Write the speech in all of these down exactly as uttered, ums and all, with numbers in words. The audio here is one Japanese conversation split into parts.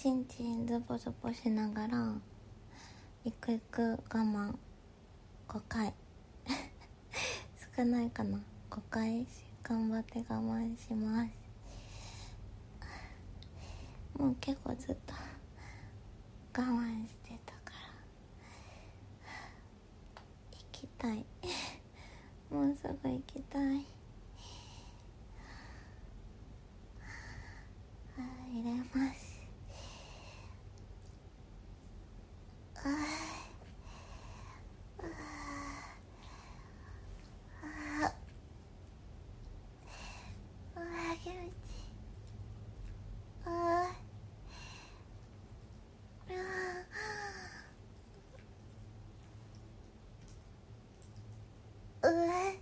ちんちんズボズボしながらいくいく我慢ごかい少ないかな、ごかい頑張って我慢します。もう結構ずっと我慢してたから行きたいもうすぐ行きたい。入れます。ああああ気持ちいい。ああうえ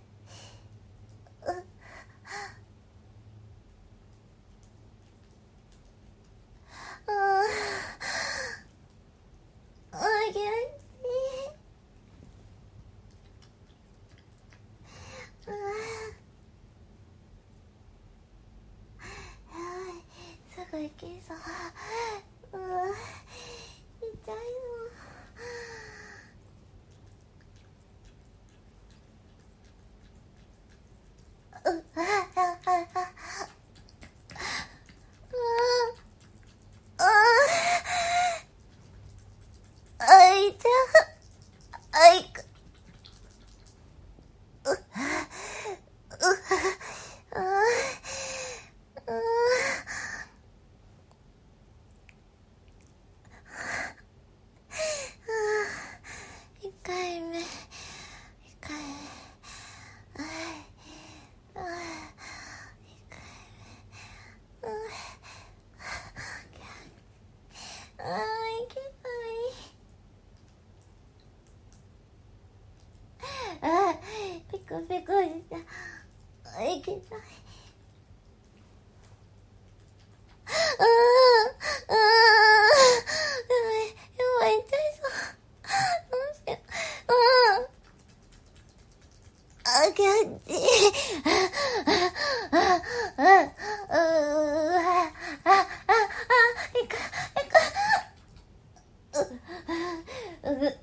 行きそう。うわ痛いの。うあああああああいちゃあいくううあ一回目一回目ああ一回目ああいけないああピクピクしたあいけないああああやばいやばい痛いそうどうしようああ気持ちいいあああああああああいくいくううう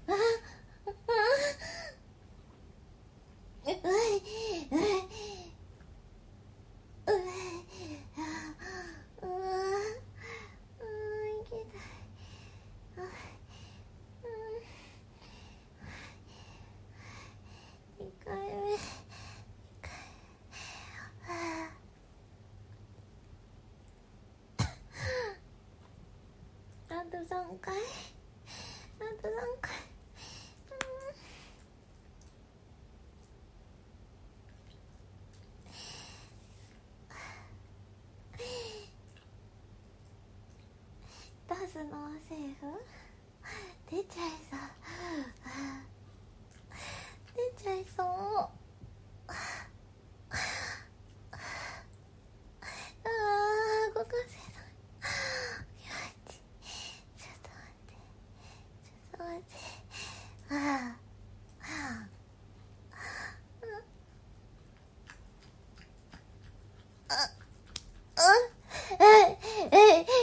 あとさんかいあとさんかい出すのはセーフ出ちゃいそう出ちゃいそうああ動かせないちょっと待ってちょっと待ってあああえええやめな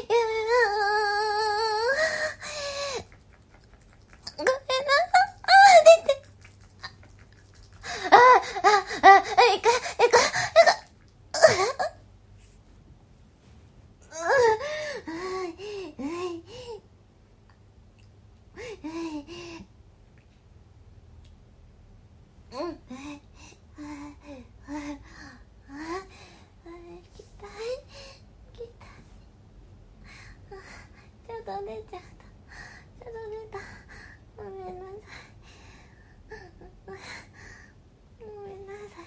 ごめんなさいあ出てああああいかいかいかちょっと出ちゃったちょっと出たごめんなさいごめんなさい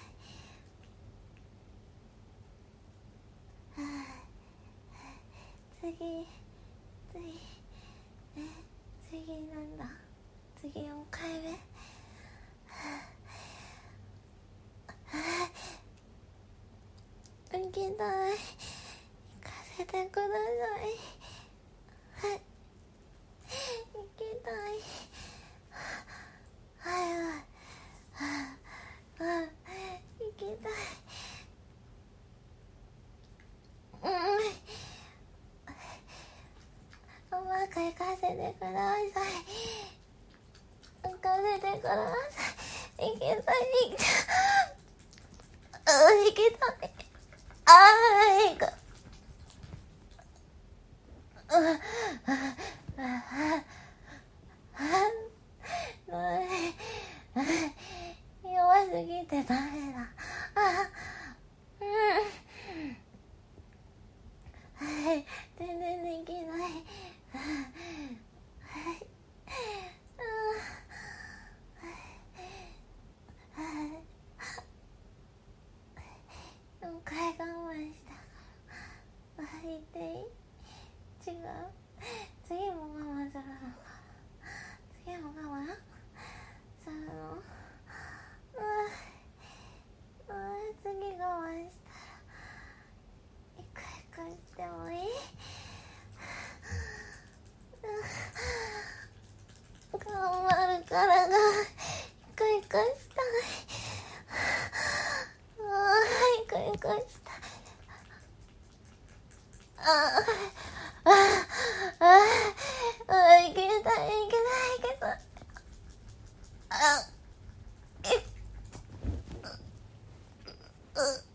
次次え次なんだ次よんかいめ行きたい行かせてくださいはい行きたいはいはいはい行きたいうんせてください。任せてください。いけたいけたいけたいあーいく弱すぎてダメだ。あうんはい全然できないはい何回我慢したから言っていい？違う次も我慢するのか。次も我慢するの。うう次我慢したらイクイクしてもいい？頑張るからがイクイクしたい。あイクイクしたい。ああああいけないいけないいけないあっう